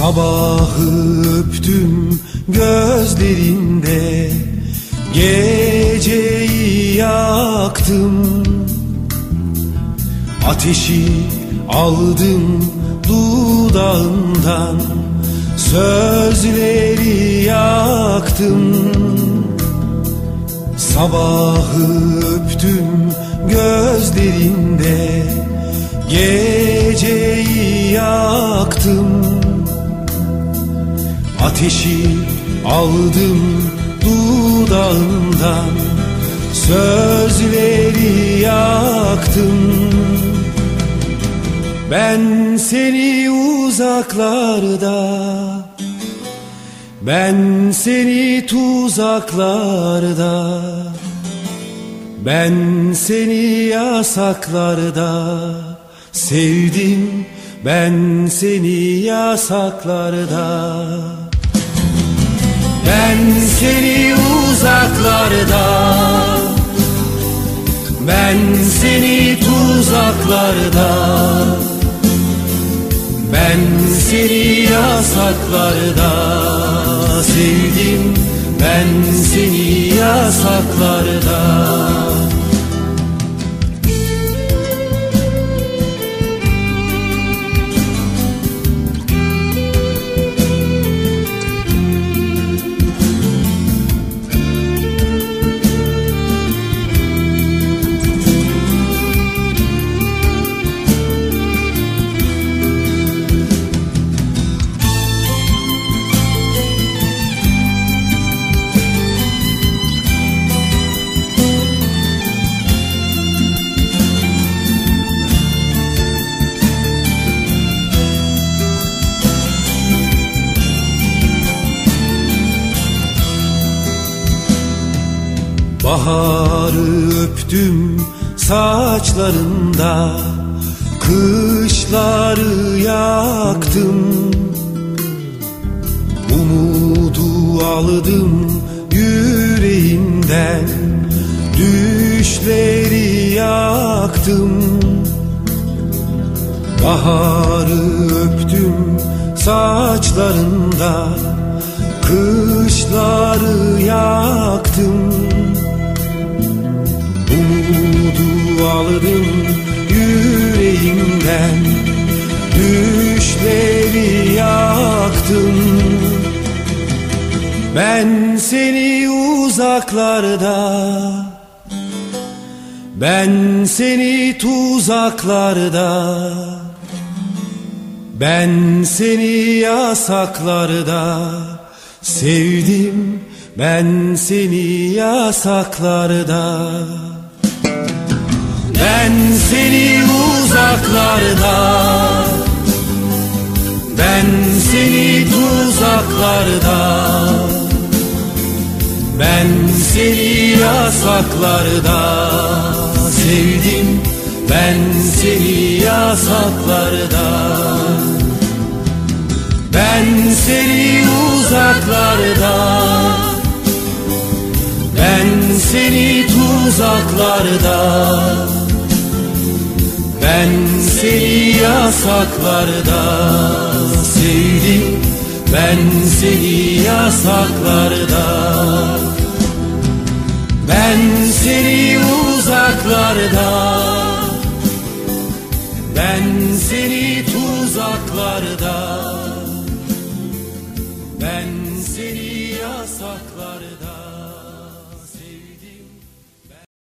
Sabahı öptüm gözlerinde, geceyi yaktım. Ateşi aldım dudağından, sözleri yaktım. Sabahı öptüm gözlerinde, geceyi yaktım. Ateşi aldım dudağından, sözleri yaktım. Ben seni uzaklarda, ben seni tuzaklarda, ben seni yasaklarda sevdim, ben seni yasaklarda. Ben seni uzaklarda, ben seni tuzaklarda, ben seni yasaklarda sevdim, ben seni yasaklarda. Baharı öptüm saçlarında, kışları yaktım. Umudu aldım yüreğimden, düşleri yaktım. Baharı öptüm saçlarında, kışları yaktım. Umudu aldım yüreğimden, düşleri yaktım. Ben seni uzaklarda, ben seni tuzaklarda, ben seni yasaklarda sevdim, ben seni yasaklarda. Ben seni uzaklarda, ben seni tuzaklarda, ben seni yasaklarda sevdim, ben seni yasaklarda. Ben seni uzaklarda, ben seni tuzaklarda, ben seni yasaklarda sevdim, ben seni yasaklarda. Ben seni uzaklarda, ben seni tuzaklarda, ben seni yasaklarda.